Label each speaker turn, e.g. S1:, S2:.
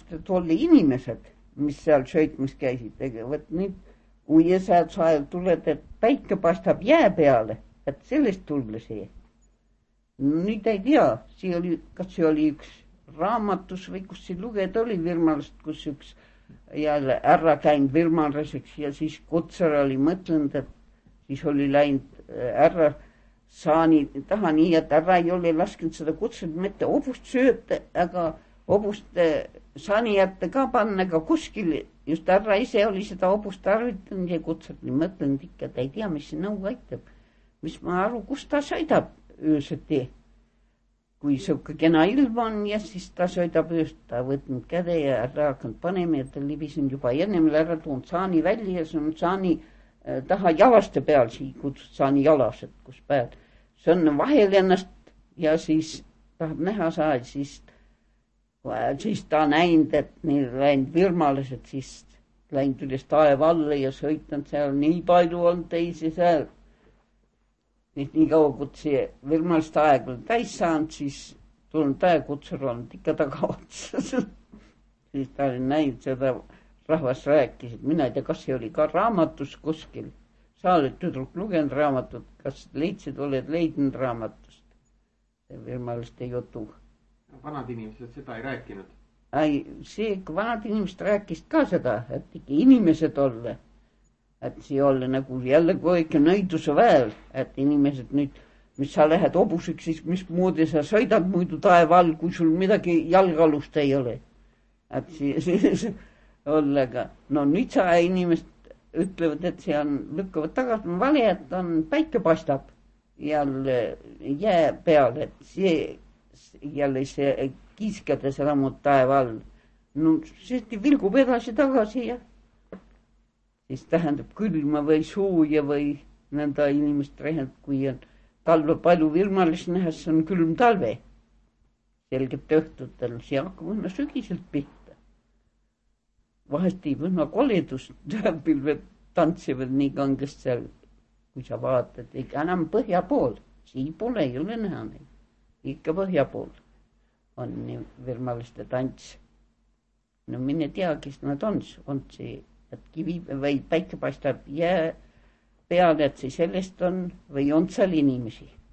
S1: et olla inimesed, mis seal sõitmas käisid. Võt nüüd, kui sa tuled, et päike paistab jää peale, et sellest tulla see. Nüüd ei tea, kas see oli üks raamatus või kus see lugeda oli Virmalast, kus üks jälle ära käinud virmalaseks ja siis Kutsar oli mõtlenud, et siis oli läinud ära saani taha nii, et ära ei ole lasknud seda Kutsat mitte hobust sööta, aga hobust saani jätta ka panna, aga kuskil just ära ise oli seda hobust tarvitanud ja Kutsat oli mõtlenud ikka, et ei tea, mis see nõu aitab. Mis ma aru, kus ta sõidab ööseti. Kui sõuka kena ilm on ja siis ta sõidab ööst, ta võtnud käde ja ära hakanud panema ja ta libisnud juba ennem ära tuund saani välja ja see on saani taha jalaste peal, siin kutsud saani jalased, kus peal. See on vahel ennast ja siis tahab näha saada, siis ta näinud, et neil läinud virmalased, siis läinud üles taeva alla ja sõitnud seal nii palju on teisi seal. Nii kaua, kui see virmalist aeg oli täis saanud, siis tulnud Kutsar olnud ikka taga otsas. Siis ta oli näinud seda, rahvas rääkis, et mina ei tea, kas see oli ka raamatus kuskil. Sa oled tüdruk lugenud raamatut, kas leidsid, oled leidnud raamatust? See virmaliste jutu.
S2: Vanad inimesed seda ei rääkinud?
S1: See vanad inimesed rääkisid ka seda, et ikka inimesed olla. Et see olla nagu jälle kogu nõiduse väel, et inimesed nüüd, mis sa lähed hobuseks, siis mismoodi sa sõidad muidu taeva all, kui sul midagi jalgalust ei ole. Et siis olla ka. No nüüd sa inimesed ütlevad, et see on, lükkavad tagasi vale, et on päike paistab jälle jää peal, et see jälle see kiiskada seda muud taeva all. No siis vilgub edasi tagasi ja siis tähendab külma või sooja või nõnda inimest rehend, kui on talve palju virmalist nähes, on külm talve. Selgelt õhtutel, see hakkab õnna sügiselt pihta. Vahest ei võnna koledust, pilved tantsivad nii kangest seal, kui sa vaatad, ikka enam põhja pool. Siin pole ei ole näha neid. Ikka põhja pool on nii virmaliste tants. No mine tea, kes nad on see et kivi või päike paistab jää peale, et see sellest on või on seal inimesi.